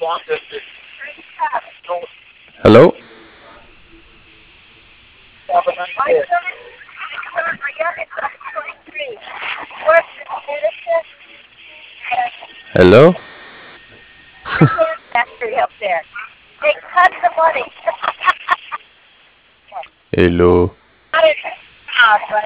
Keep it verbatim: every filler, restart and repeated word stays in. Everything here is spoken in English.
Hello? Hello? Factory up there. They cut the money. Hello?